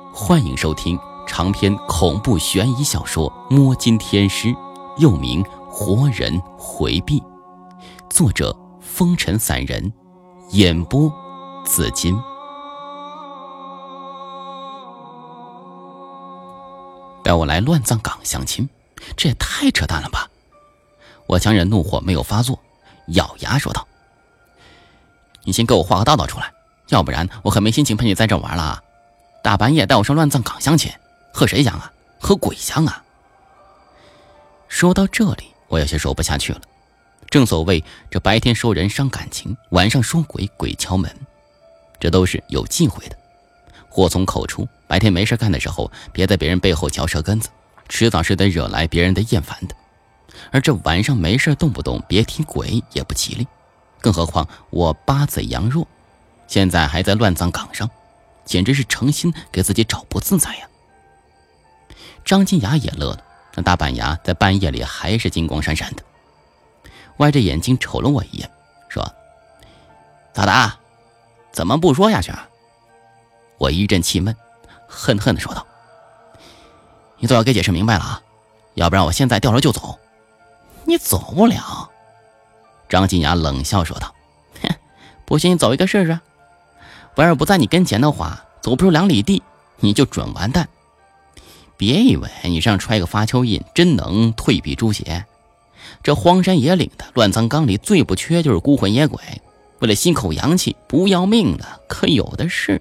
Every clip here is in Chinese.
欢迎收听长篇恐怖悬疑小说《摸金天师》，又名《活人回避》，作者风尘散人，演播紫金。带我来乱葬岗相亲，这也太扯淡了吧！我强忍怒火没有发作，咬牙说道：“你先给我画个道道出来，要不然我可没心情陪你在这玩了啊！大半夜带我上乱葬岗相亲，和谁相啊？和鬼相啊！”说到这里，我有些说不下去了。正所谓这白天说人伤感情，晚上说鬼鬼敲门，这都是有忌讳的。祸从口出，白天没事干的时候，别在别人背后嚼舌根子，迟早是得惹来别人的厌烦的。而这晚上没事动不动别提鬼也不吉利，更何况我八字阳弱，现在还在乱葬岗上，简直是诚心给自己找不自在呀。张金牙也乐了，那大板牙在半夜里还是金光闪闪的，歪着眼睛瞅了我一眼，说：“咋的？怎么不说下去啊？”我一阵气闷，恨恨地说道：“你都要给解释明白了啊，要不然我现在掉头就走。”“你走不了。”张金牙冷笑说道：“哼，不信你走一个试试。我要是不在你跟前的话，走不出2里地，你就准完蛋。别以为你上揣个发丘印真能退避猪血，这荒山野岭的乱葬岗里最不缺就是孤魂野鬼，为了吸口阳气不要命的可有的是。”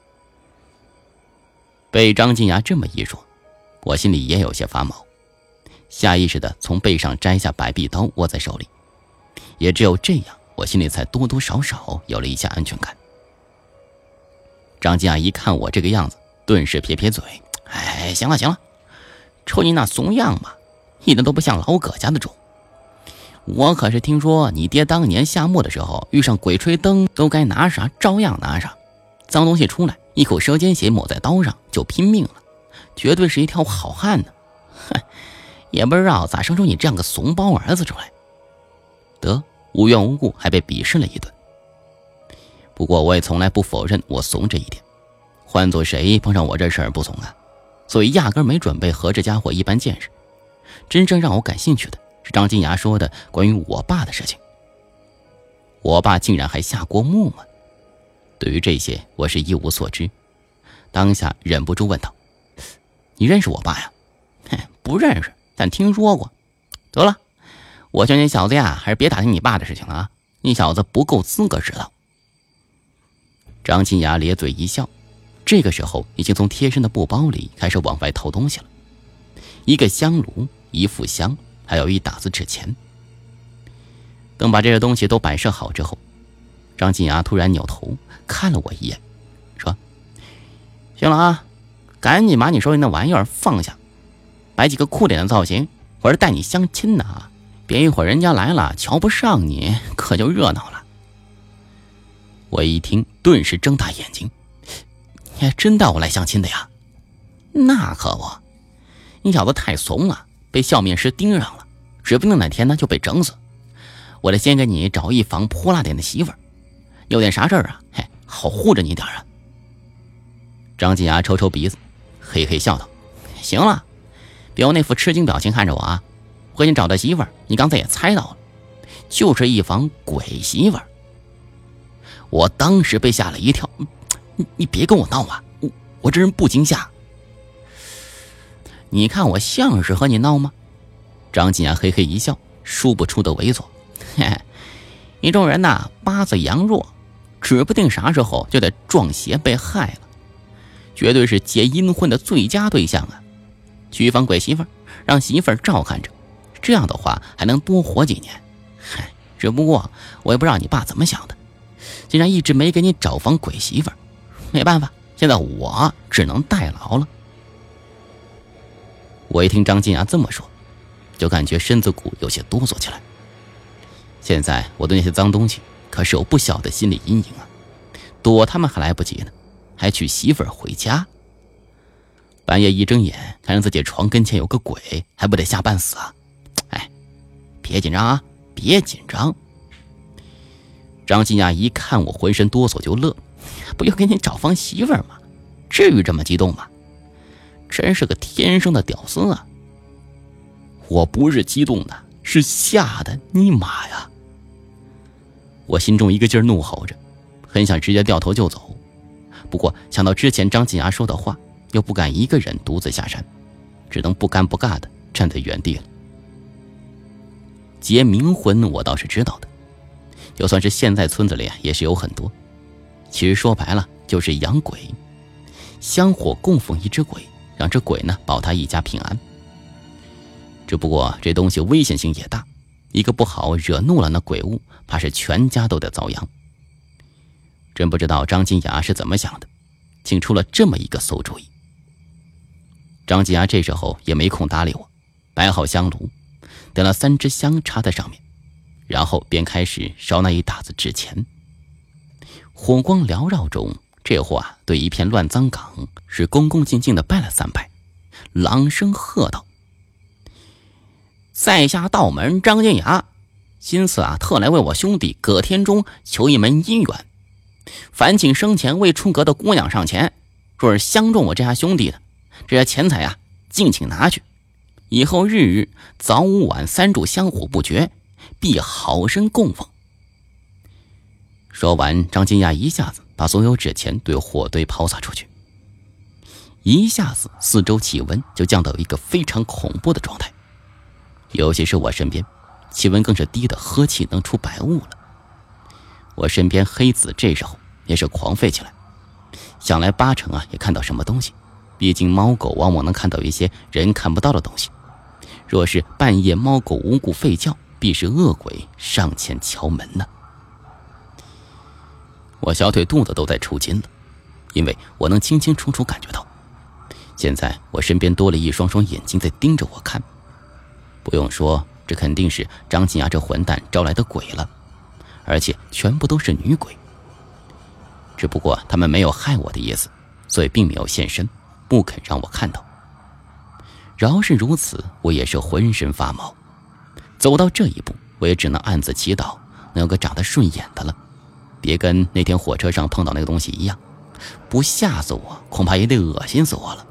被张金牙这么一说，我心里也有些发毛，下意识地从背上摘下百臂刀握在手里，也只有这样，我心里才多多少少有了一下安全感。张金牙一看我这个样子，顿时撇撇嘴：“哎，行了行了，瞅你那怂样嘛，一点都不像老葛家的种。我可是听说你爹当年夏末的时候遇上鬼吹灯都该拿啥照样拿啥，脏东西出来一口舌尖血抹在刀上就拼命了，绝对是一条好汉呢。哼，也不知道咋生出你这样个怂包儿子出来。”得，无缘无故还被鄙视了一顿。不过我也从来不否认我怂这一点，换做谁碰上我这事儿不怂啊？所以压根没准备和这家伙一般见识。真正让我感兴趣的是张金牙说的关于我爸的事情。我爸竟然还下过墓吗？对于这些我是一无所知，当下忍不住问道：“你认识我爸呀？”“不认识，但听说过。”“得了，我劝你小子呀，还是别打听你爸的事情了啊，你小子不够资格知道。”张金牙咧嘴一笑，这个时候已经从贴身的布包里开始往外偷东西了，一个香炉，一副香，还有一打子纸钱。等把这些东西都摆设好之后，张金牙突然扭头看了我一眼，说：“行了啊，赶紧把你手里那玩意儿放下，摆几个酷点的造型，我是带你相亲的啊，别一会儿人家来了瞧不上你，可就热闹了。”我一听顿时睁大眼睛：“你还真带我来相亲的呀？”“那可不，你小子太怂了，被笑面师盯上了，指不定哪天呢就被整死。我得先给你找一房泼辣点的媳妇儿，有点啥事儿啊，好护着你点啊。”张金牙抽抽鼻子，嘿嘿笑道：“行了，别用那副吃惊表情看着我啊！我给你找的媳妇儿，你刚才也猜到了，就是一房鬼媳妇儿。”我当时被吓了一跳，你别跟我闹啊！我这人不惊吓。你看我像是和你闹吗？张金牙嘿嘿一笑，说不出的猥琐。你这种人呐，八字阳弱，指不定啥时候就得撞邪被害了，绝对是结阴婚的最佳对象啊！娶房鬼媳妇儿，让媳妇儿照看着，这样的话还能多活几年。只不过我也不知道你爸怎么想的，竟然一直没给你找房鬼媳妇儿。没办法，现在我只能代劳了。我一听张金牙这么说，就感觉身子骨有些哆嗦起来。现在我对那些脏东西可是有不小的心理阴影啊，躲他们还来不及呢，还娶媳妇儿回家。半夜一睁眼看着自己床跟前有个鬼，还不得吓半死啊！别紧张啊，别紧张。张金牙一看我浑身哆嗦就乐：“不就给你找房媳妇儿吗？ 至于这么激动吗？真是个天生的屌丝啊！我不是激动的，是吓得尼玛呀！我心中一个劲儿怒吼着，很想直接掉头就走，不过想到之前张金牙说的话，又不敢一个人独自下山，只能不尴不尬的站在原地了。结冥婚我倒是知道的，就算是现在村子里也是有很多，其实说白了就是养鬼，香火供奉一只鬼，让这鬼呢保他一家平安。只不过这东西危险性也大，一个不好惹怒了那鬼物，怕是全家都得遭殃。真不知道张金牙是怎么想的，竟出了这么一个馊主意。张金牙这时候也没空搭理我，摆好香炉，点了3支香插在上面，然后便开始烧那一沓子纸钱。火光缭绕中，这货对一片乱葬岗是恭恭敬敬地拜了3拜，朗声喝道：在下道门张金牙，今次特来为我兄弟葛天中求一门姻缘，烦请生前未出阁的姑娘上前，若是相中我这下兄弟的，这些钱财敬请拿去，以后日日早午晚3炷香火不绝，必好生供奉。说完，张金牙一下子把所有纸钱对火堆抛洒出去，一下子四周气温就降到一个非常恐怖的状态，尤其是我身边，气温更是低的呵气能出白雾了。我身边黑子这时候也是狂吠起来，想来8成也看到什么东西，毕竟猫狗往往能看到一些人看不到的东西，若是半夜猫狗无故吠叫，必是恶鬼上前敲门呢。我小腿肚子都在抽筋了，因为我能清清楚楚感觉到，现在我身边多了一双双眼睛在盯着我看。不用说，这肯定是张金牙这混蛋招来的鬼了，而且全部都是女鬼。只不过他们没有害我的意思，所以并没有现身，不肯让我看到。饶是如此，我也是浑身发毛。走到这一步，我也只能暗自祈祷能有个长得顺眼的了，别跟那天火车上碰到那个东西一样，不吓死我恐怕也得恶心死我了。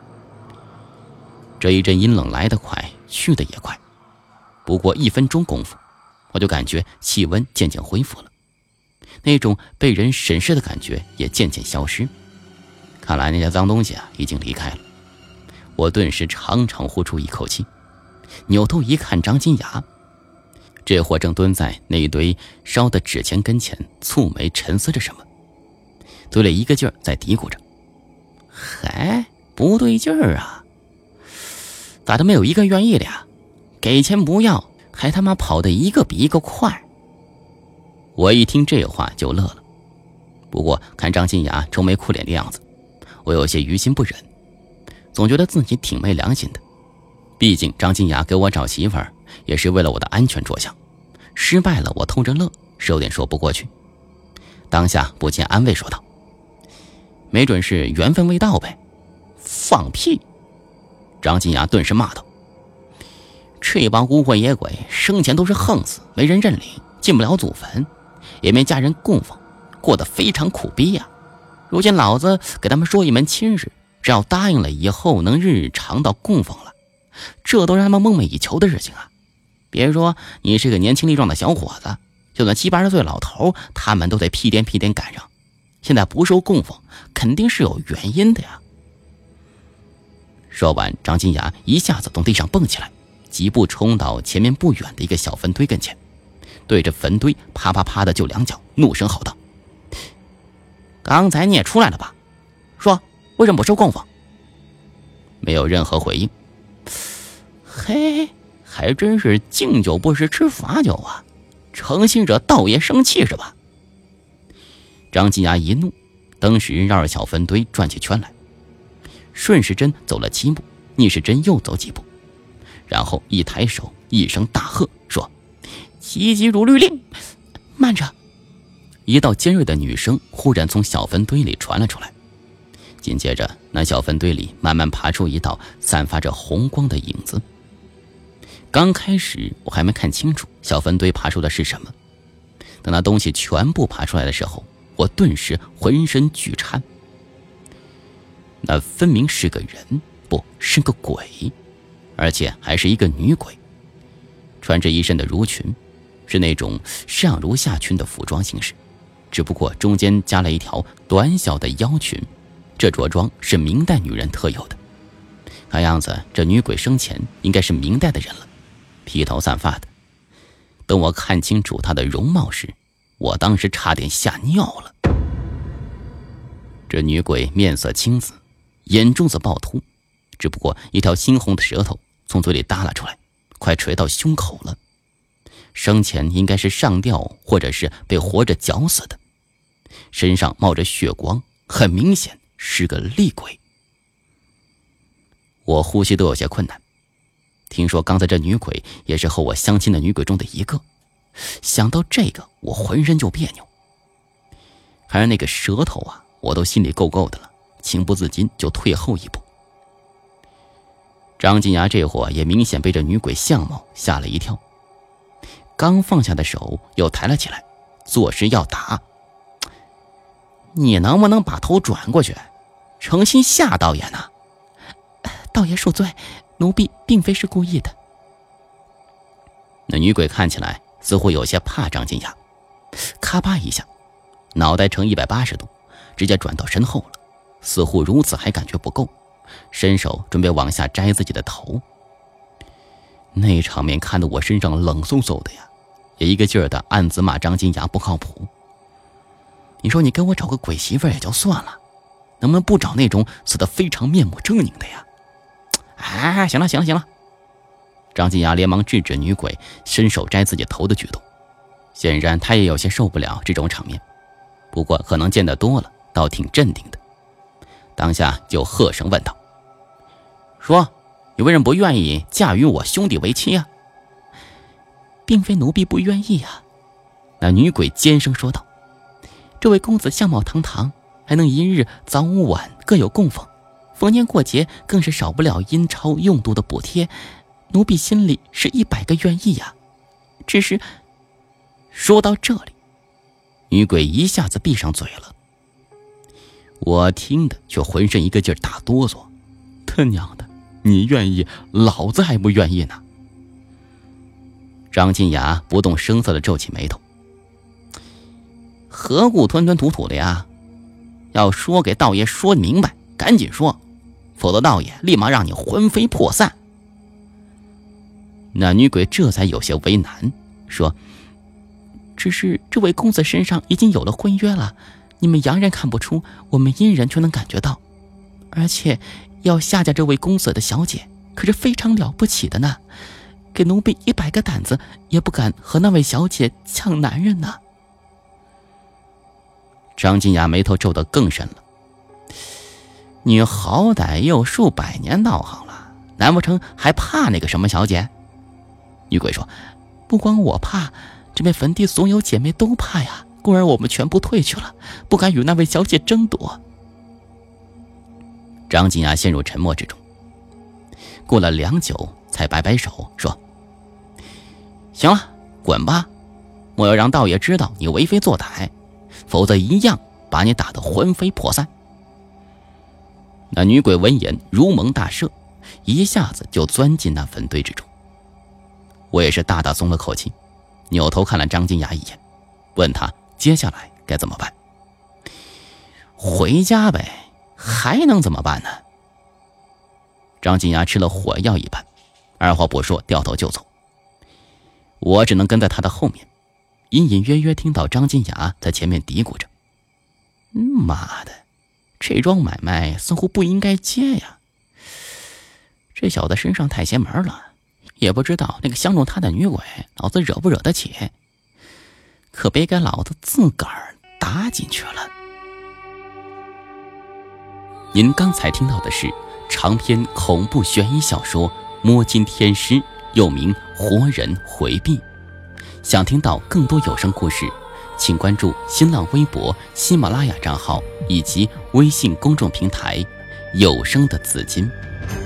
这一阵阴冷来得快，去得也快，不过1分钟功夫，我就感觉气温渐渐恢复了，那种被人审视的感觉也渐渐消失。看来那些脏东西已经离开了，我顿时长长呼出一口气，扭头一看张金牙，这货正蹲在那一堆烧的纸钱跟前，蹙眉沉思着什么，嘴里一个劲儿在嘀咕着：嗨，不对劲儿啊，咋都没有一个愿意的呀？给钱不要，还他妈跑得一个比一个快。我一听这话就乐了，不过看张金牙愁眉苦脸的样子，我有些于心不忍，总觉得自己挺没良心的。毕竟张金牙给我找媳妇儿也是为了我的安全着想，失败了我偷着乐是有点说不过去。当下不禁安慰说道：没准是缘分未到呗。放屁！张金牙顿时骂道：这帮孤魂野鬼生前都是横死，没人认领，进不了祖坟，也没家人供奉，过得非常苦逼呀。如今老子给他们说一门亲事，只要答应了，以后能日日尝到供奉了，这都是他们梦寐以求的事情啊。别说你是个年轻力壮的小伙子，就算70-80岁老头，他们都得屁颠屁颠赶上。现在不受供奉，肯定是有原因的呀。说完，张金牙一下子从地上蹦起来，疾步冲到前面不远的一个小坟堆跟前，对着坟堆啪啪啪的就2脚，怒声吼道：刚才你也出来了吧？说为什么不受供奉？没有任何回应。嘿，还真是敬酒不吃吃罚酒啊，诚心惹道爷生气是吧？张金牙一怒，当时绕着小坟堆转起圈来，顺时针走了7步，逆时针又走几步，然后一抬手，一声大喝说：急急如律令！慢着！一道尖锐的女声忽然从小坟堆里传了出来，紧接着那小坟堆里慢慢爬出一道散发着红光的影子。刚开始我还没看清楚小坟堆爬出的是什么，等那东西全部爬出来的时候，我顿时浑身剧颤。 那分明是个人，不是个鬼，而且还是一个女鬼，穿着一身的襦裙，是那种上襦下裙的服装形式，只不过中间加了一条短小的腰裙。这着装是明代女人特有的，看样子这女鬼生前应该是明代的人了，披头散发的。等我看清楚她的容貌时，我当时差点吓尿了。这女鬼面色青紫，眼珠子暴突，只不过一条猩红的舌头从嘴里耷拉出来，快垂到胸口了。生前应该是上吊或者是被活着绞死的，身上冒着血光，很明显是个厉鬼。我呼吸都有些困难，听说刚才这女鬼也是和我相亲的女鬼中的一个，想到这个我浑身就别扭。还是那个舌头啊，我都心里够够的了，情不自禁就退后一步。张金牙这会儿也明显被这女鬼相貌吓了一跳，刚放下的手又抬了起来，作势要打。你能不能把头转过去，诚心吓道爷呢？ 道爷恕罪，奴婢并非是故意的。 那女鬼看起来似乎有些怕张金牙，咔吧一下，脑袋呈180度，直接转到身后了，似乎如此还感觉不够，伸手准备往下摘自己的头。那场面看得我身上冷飕飕的呀，也一个劲儿的暗自骂张金牙不靠谱。你说你给我找个鬼媳妇也就算了，能不能不找那种死得非常面目狰狞的呀？哎，行了行了行了！张金牙连忙制止女鬼伸手摘自己头的举动，显然他也有些受不了这种场面，不过可能见得多了，倒挺镇定的。当下就喝声问道：“说，你为什么不愿意嫁与我兄弟为妻啊？” 并非奴婢不愿意啊。 那女鬼尖声说道：“ 这位公子相貌堂堂，还能一日早午晚各有供奉，逢年过节更是少不了阴钞用度的补贴，奴婢心里是100个愿意呀。只是……” 说到这里，女鬼一下子闭上嘴了。我听的却浑身一个劲儿打哆嗦，他娘的，你愿意，老子还不愿意呢。张金牙不动声色地皱起眉头，何故吞吞吐吐的呀？要说给道爷说明白，赶紧说，否则道爷立马让你魂飞魄散。那女鬼这才有些为难，说：“ 只是这位公子身上已经有了婚约了，你们洋人看不出，我们阴人却能感觉到。而且要下嫁这位公子的小姐，可是非常了不起的呢。给奴婢100个胆子，也不敢和那位小姐抢男人呢。” 张金牙眉头皱得更深了。你好歹也有数百年道行了，难不成还怕那个什么小姐？女鬼说：“ 不光我怕，这边坟地所有姐妹都怕呀，故而我们全部退去了，不敢与那位小姐争夺。” 张金牙陷入沉默之中，过了良久才摆摆手说：“行了，滚吧，莫要让道爷知道你为非作歹，否则一样把你打得魂飞魄散。”那女鬼闻言如蒙大赦，一下子就钻进那坟堆之中。我也是大大松了口气，扭头看了张金牙一眼，问他接下来该怎么办。回家呗，还能怎么办呢？张金牙吃了火药一般，二话不说掉头就走。我只能跟在他的后面，隐隐约约听到张金牙在前面嘀咕着：“妈的，这桩买卖似乎不应该接呀。这小子身上太邪门了，也不知道那个相中他的女鬼老子惹不惹得起，可别给老子自个儿打进去了。”您刚才听到的是长篇恐怖悬疑小说《摸金天师》，又名《活人回避》。想听到更多有声故事，请关注新浪微博、喜马拉雅账号以及微信公众平台有声的紫金。